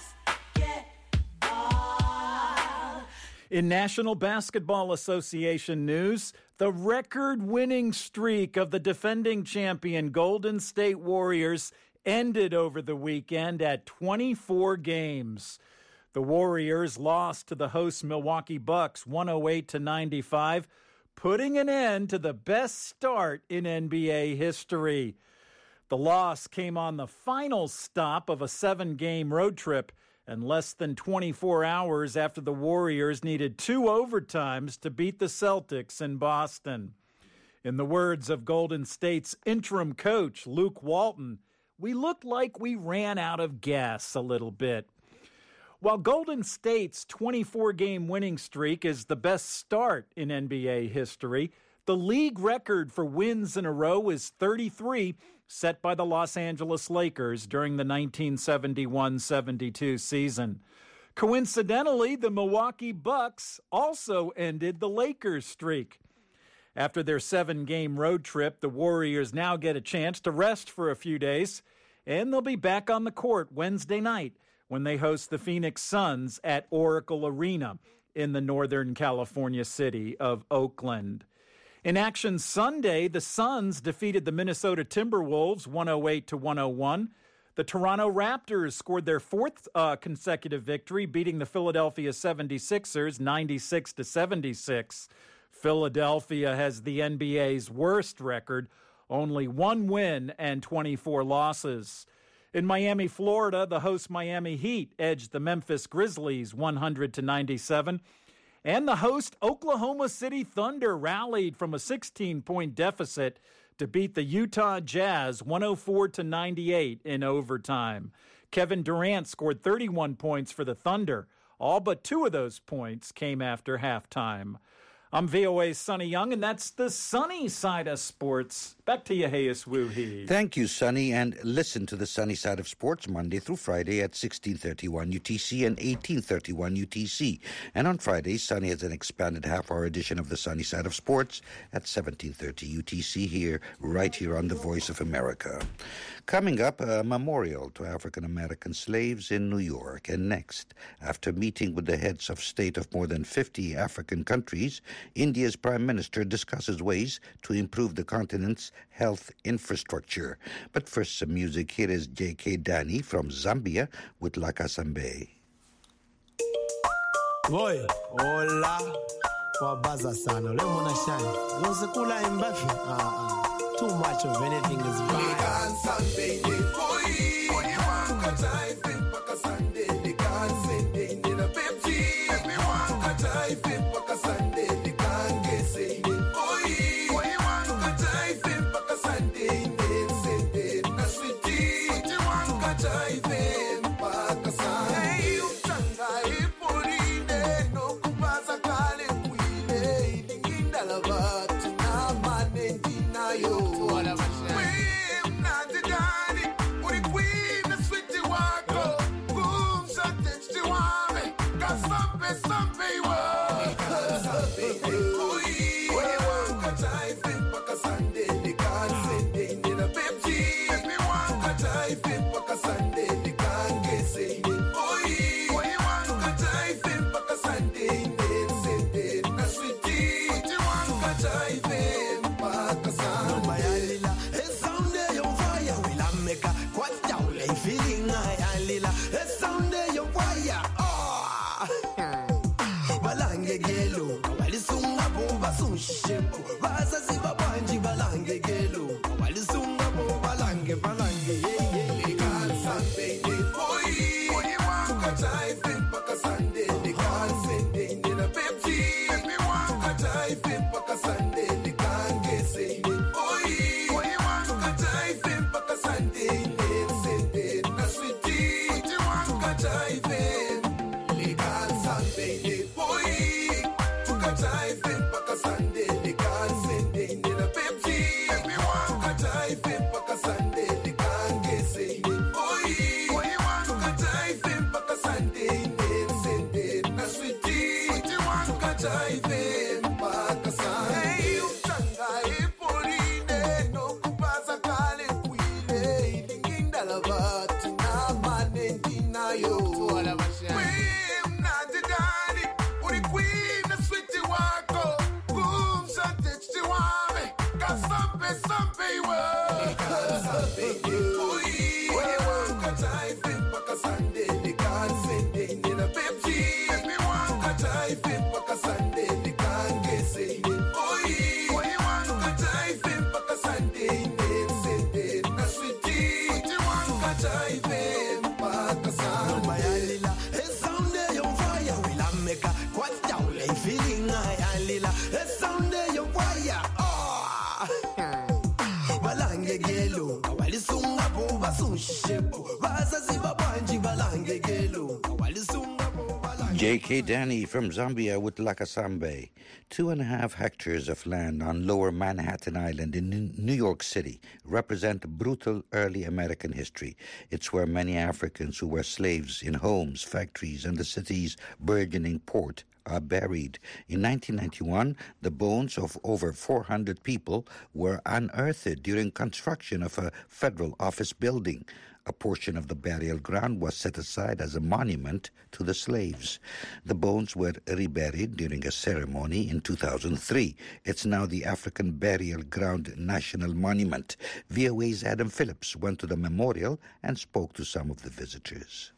basketball. In National Basketball Association news, the record-winning streak of the defending champion Golden State Warriors ended over the weekend at 24 games. The Warriors lost to the host Milwaukee Bucks 108-95, putting an end to the best start in NBA history. The loss came on the final stop of a 7-game road trip and less than 24 hours after the Warriors needed 2 overtimes to beat the Celtics in Boston. In the words of Golden State's interim coach, Luke Walton, we looked like we ran out of gas a little bit. While Golden State's 24-game winning streak is the best start in NBA history, the league record for wins in a row is 33, set by the Los Angeles Lakers during the 1971-72 season. Coincidentally, the Milwaukee Bucks also ended the Lakers' streak. After their 7-game road trip, the Warriors now get a chance to rest for a few days, and they'll be back on the court Wednesday night when they host the Phoenix Suns at Oracle Arena in the Northern California city of Oakland. In action Sunday, the Suns defeated the Minnesota Timberwolves 108-101. The Toronto Raptors scored their 4th consecutive victory, beating the Philadelphia 76ers 96-76. Philadelphia has the NBA's worst record, only 1 win and 24 losses. In Miami, Florida, the host Miami Heat edged the Memphis Grizzlies 100-97. And the host Oklahoma City Thunder rallied from a 16-point deficit to beat the Utah Jazz 104-98 in overtime. Kevin Durant scored 31 points for the Thunder. All but 2 of those points came after halftime. I'm VOA's Sonny Young, and that's the sunny side of sports. Back to you, Hayes Woohee. Thank you, Sonny, and listen to the sunny side of sports Monday through Friday at 1631 UTC and 1831 UTC. And on Fridays, Sonny has an expanded half-hour edition of the sunny side of sports at 1730 UTC right here on the Voice of America. Coming up, a memorial to African-American slaves in New York. And next, after meeting with the heads of state of more than 50 African countries, India's Prime Minister discusses ways to improve the continent's health infrastructure. But first, some music. Here is J.K. Dani from Zambia with Lakasambe. Boy, hola, wabaza sana. Leo mwana shine. Unsekula imbafi. Too much of anything is bad. Yo, J.K. Danny from Zambia with Lakasambe. 2.5 hectares of land on lower Manhattan Island in New York City represent brutal early American history. It's where many Africans who were slaves in homes, factories, and the city's burgeoning port are buried. In 1991, the bones of over 400 people were unearthed during construction of a federal office building. A portion of the burial ground was set aside as a monument to the slaves. The bones were reburied during a ceremony in 2003. It's now the African Burial Ground National Monument. VOA's Adam Phillips went to the memorial and spoke to some of the visitors.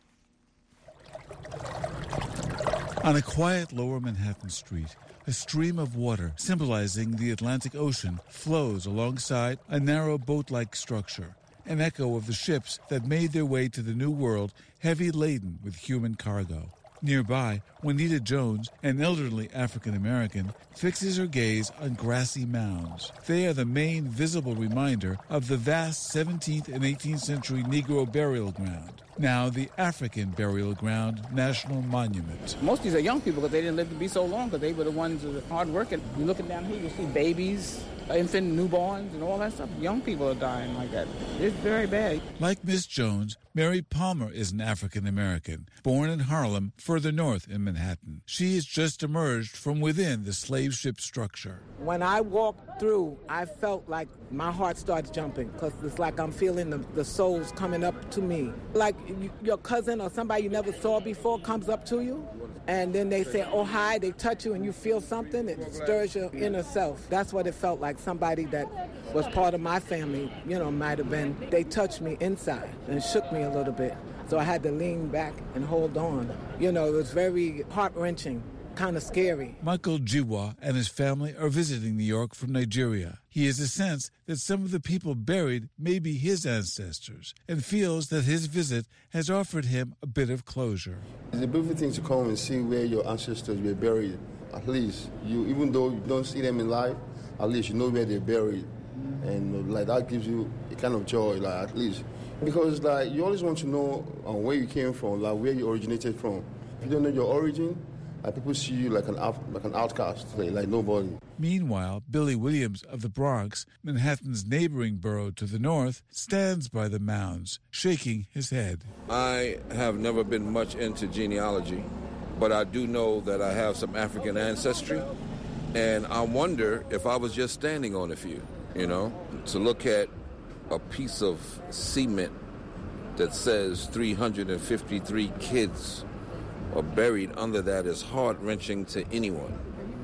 On a quiet lower Manhattan street, a stream of water symbolizing the Atlantic Ocean flows alongside a narrow boat-like structure, an echo of the ships that made their way to the New World heavy laden with human cargo. Nearby, Juanita Jones, an elderly African-American, fixes her gaze on grassy mounds. They are the main visible reminder of the vast 17th and 18th century Negro burial ground, now the African Burial Ground National Monument. Most of these are young people because they didn't live to be so long because they were the ones who were hard working. You're looking down here, you see babies, infant newborns, and all that stuff. Young people are dying like that. It's very bad. Like Miss Jones, Mary Palmer is an African-American, born in Harlem, further north in Manhattan. She has just emerged from within the slave ship structure. When I walked through, I felt like my heart starts jumping because it's like I'm feeling the souls coming up to me. Like your cousin or somebody you never saw before comes up to you, and then they say, oh, hi, they touch you and you feel something. It stirs your inner self. That's what it felt like. Somebody that was part of my family, might have been. They touched me inside and shook me a little bit. So I had to lean back and hold on. It was very heart-wrenching, kind of scary. Michael Jiwa and his family are visiting New York from Nigeria. He has a sense that some of the people buried may be his ancestors and feels that his visit has offered him a bit of closure. It's a beautiful thing to come and see where your ancestors were buried. At least, even though you don't see them in life, at least you know where they're buried. And that gives you a kind of joy, at least. Because you always want to know where you came from, where you originated from. If you don't know your origin, people see you like an outcast, like nobody. Meanwhile, Billy Williams of the Bronx, Manhattan's neighboring borough to the north, stands by the mounds, shaking his head. I have never been much into genealogy, but I do know that I have some African ancestry, and I wonder if I was just standing on a few, to look at a piece of cement that says 353 kids are buried under that is heart-wrenching to anyone.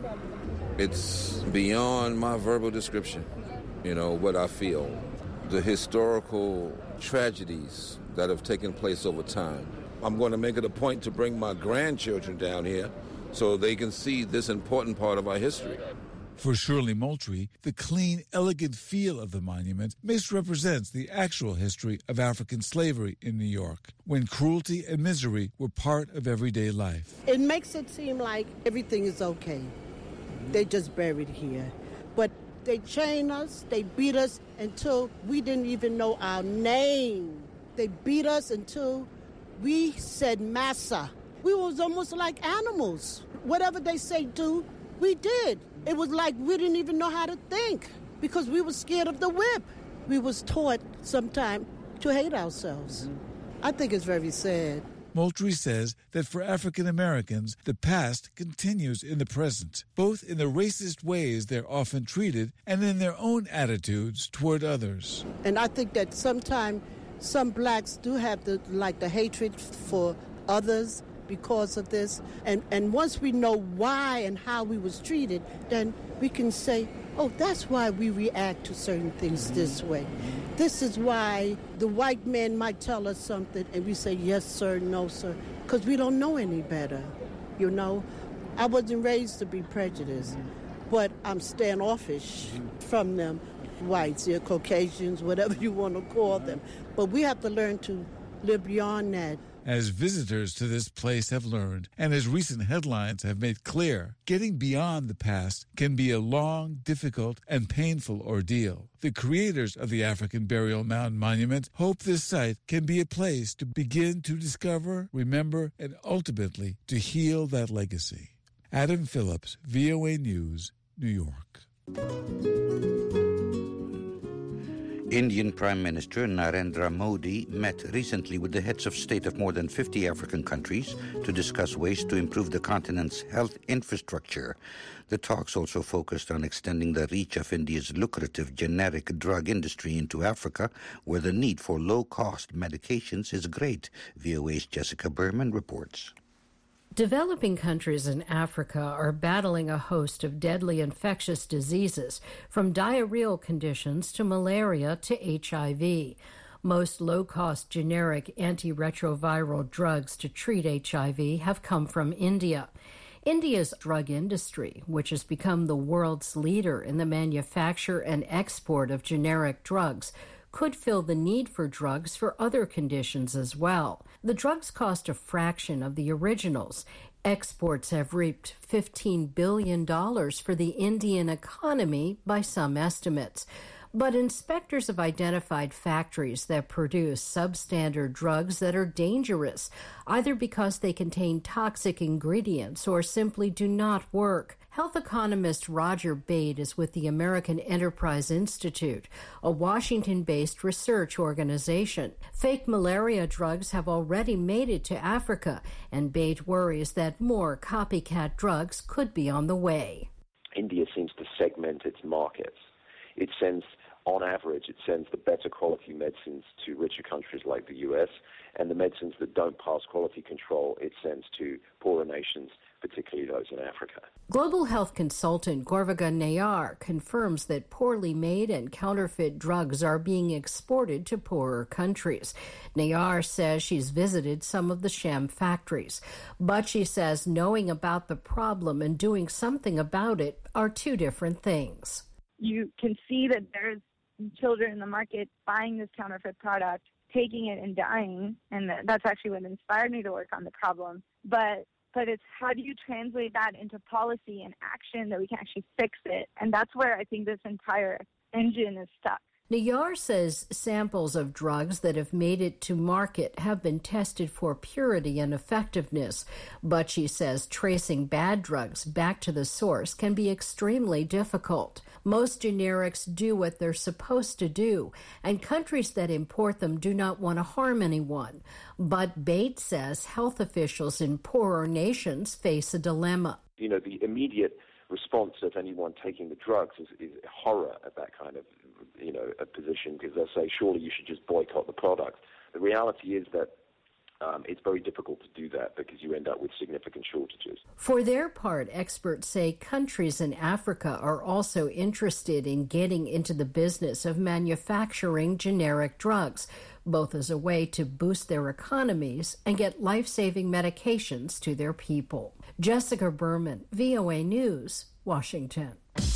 It's beyond my verbal description, what I feel. The historical tragedies that have taken place over time. I'm going to make it a point to bring my grandchildren down here so they can see this important part of our history. For Shirley Moultrie, the clean, elegant feel of the monument misrepresents the actual history of African slavery in New York, when cruelty and misery were part of everyday life. It makes it seem like everything is okay. They just buried here. But they chained us, they beat us until we didn't even know our name. They beat us until we said massa. We was almost like animals. Whatever they say do, we did. It was like we didn't even know how to think because we were scared of the whip. We was taught sometime to hate ourselves. I think it's very sad. Moultrie says that for African Americans, the past continues in the present, both in the racist ways they're often treated and in their own attitudes toward others. And I think that sometimes some blacks do have the hatred for others because of this. And once we know why and how we was treated, then we can say, oh, that's why we react to certain things this way. This is why the white man might tell us something and we say, yes, sir, no, sir, because we don't know any better, you know. I wasn't raised to be prejudiced, but I'm standoffish from them. Whites, they're Caucasians, whatever you want to call them. But we have to learn to live beyond that. As visitors to this place have learned, and as recent headlines have made clear, getting beyond the past can be a long, difficult, and painful ordeal. The creators of the African Burial Mound Monument hope this site can be a place to begin to discover, remember, and ultimately to heal that legacy. Adam Phillips, VOA News, New York. Indian Prime Minister Narendra Modi met recently with the heads of state of more than 50 African countries to discuss ways to improve the continent's health infrastructure. The talks also focused on extending the reach of India's lucrative generic drug industry into Africa, where the need for low-cost medications is great. VOA's Jessica Berman reports. Developing countries in Africa are battling a host of deadly infectious diseases, from diarrheal conditions to malaria to HIV. Most low-cost generic antiretroviral drugs to treat HIV have come from India. India's drug industry, which has become the world's leader in the manufacture and export of generic drugs, could fill the need for drugs for other conditions as well. The drugs cost a fraction of the originals. Exports have reaped $15 billion for the Indian economy by some estimates. But inspectors have identified factories that produce substandard drugs that are dangerous, either because they contain toxic ingredients or simply do not work. Health economist Roger Bate is with the American Enterprise Institute, a Washington-based research organization. Fake malaria drugs have already made it to Africa, and Bate worries that more copycat drugs could be on the way. India seems to segment its markets. It sends, on average, the better quality medicines to richer countries like the U.S., and the medicines that don't pass quality control, it sends to poorer nations, particularly those in Africa. Global health consultant Gorvaga Nayar confirms that poorly made and counterfeit drugs are being exported to poorer countries. Nayar says she's visited some of the sham factories, but she says knowing about the problem and doing something about it are two different things. You can see that there's children in the market buying this counterfeit product, taking it and dying, and that's actually what inspired me to work on the problem. But it's how do you translate that into policy and action that we can actually fix it? And that's where I think this entire engine is stuck. Nayar says samples of drugs that have made it to market have been tested for purity and effectiveness, but she says tracing bad drugs back to the source can be extremely difficult. Most generics do what they're supposed to do, and countries that import them do not want to harm anyone. But Bates says health officials in poorer nations face a dilemma. You know, the immediate response of anyone taking the drugs is horror at that kind of, a position, because they'll say, surely you should just boycott the product. The reality is that it's very difficult to do that because you end up with significant shortages. For their part, experts say countries in Africa are also interested in getting into the business of manufacturing generic drugs, both as a way to boost their economies and get life-saving medications to their people. Jessica Berman, VOA News, Washington.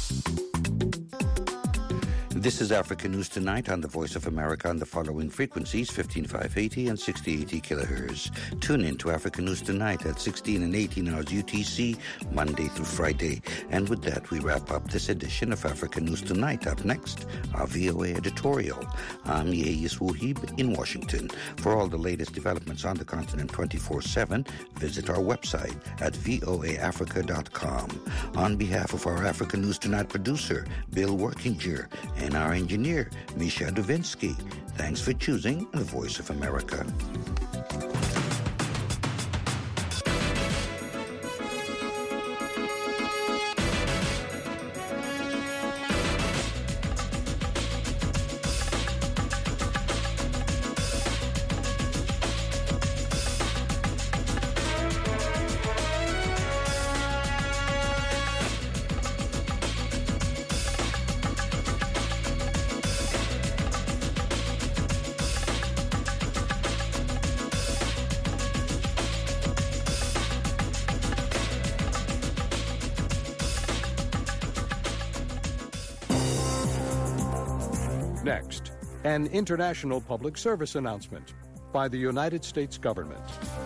This is Africa News Tonight on the Voice of America on the following frequencies, 15580 and 6080 kilohertz. Tune in to Africa News Tonight at 16 and 18 hours UTC, Monday through Friday. And with that, we wrap up this edition of Africa News Tonight. Up next, our VOA editorial. I'm Yeis Wuhib in Washington. For all the latest developments on the continent 24/7, visit our website at voaafrica.com. On behalf of our Africa News Tonight producer, Bill Workinger, and our engineer, Misha Duvinsky. Thanks for choosing the Voice of America. Next, an international public service announcement by the United States government.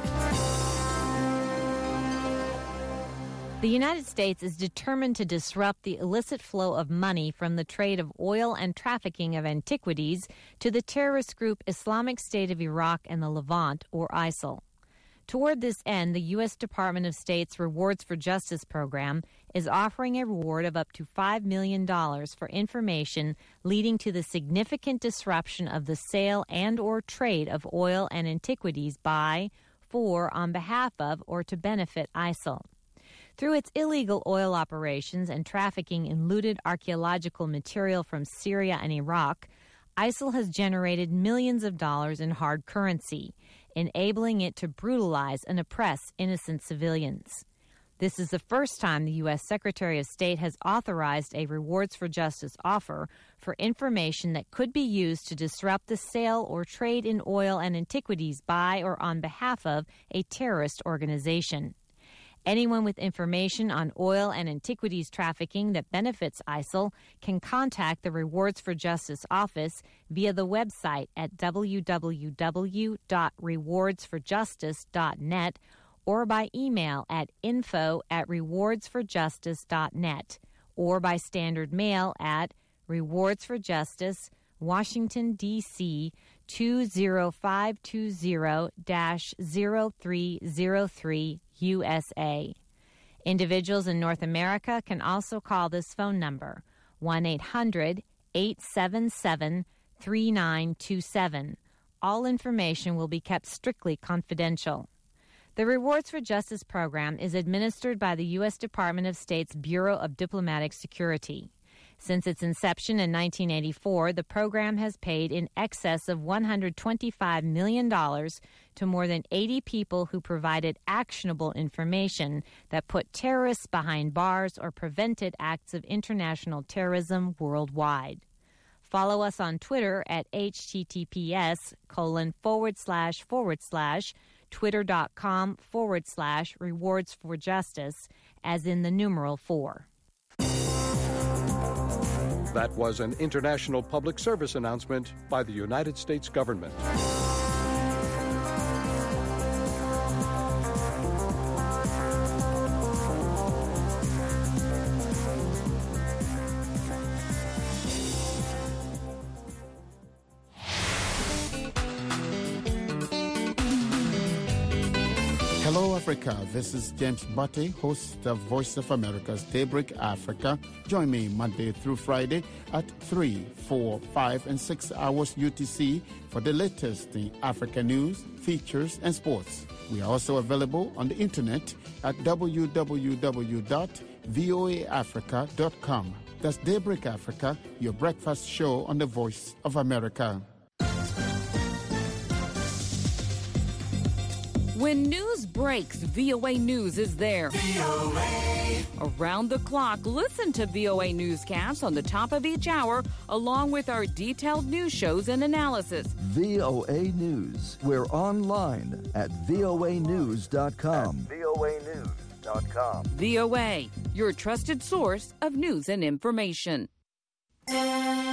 The United States is determined to disrupt the illicit flow of money from the trade of oil and trafficking of antiquities to the terrorist group Islamic State of Iraq and the Levant, or ISIL. Toward this end, the U.S. Department of State's Rewards for Justice program is offering a reward of up to $5 million for information leading to the significant disruption of the sale and or trade of oil and antiquities by, for, on behalf of, or to benefit ISIL. Through its illegal oil operations and trafficking in looted archaeological material from Syria and Iraq, ISIL has generated millions of dollars in hard currency, enabling it to brutalize and oppress innocent civilians. This is the first time the U.S. Secretary of State has authorized a Rewards for Justice offer for information that could be used to disrupt the sale or trade in oil and antiquities by or on behalf of a terrorist organization. Anyone with information on oil and antiquities trafficking that benefits ISIL can contact the Rewards for Justice office via the website at www.rewardsforjustice.net or by email at info@rewardsforjustice.net or by standard mail at Rewards for Justice, Washington, D.C., 20520-0303, USA. Individuals in North America can also call this phone number, 1-800-877-3927. All information will be kept strictly confidential. The Rewards for Justice program is administered by the U.S. Department of State's Bureau of Diplomatic Security. Since its inception in 1984, the program has paid in excess of $125 million to more than 80 people who provided actionable information that put terrorists behind bars or prevented acts of international terrorism worldwide. Follow us on Twitter at https://twitter.com/rewards4justice, as in the numeral 4. That was an international public service announcement by the United States government. Hello, Africa. This is James Butte, host of Voice of America's Daybreak Africa. Join me Monday through Friday at 3, 4, 5, and 6 hours UTC for the latest in Africa news, features, and sports. We are also available on the internet at www.voaafrica.com. That's Daybreak Africa, your breakfast show on the Voice of America. When news breaks, VOA News is there. VOA. Around the clock, listen to VOA Newscasts on the top of each hour, along with our detailed news shows and analysis. VOA News. We're online at voanews.com. VOA, your trusted source of news and information.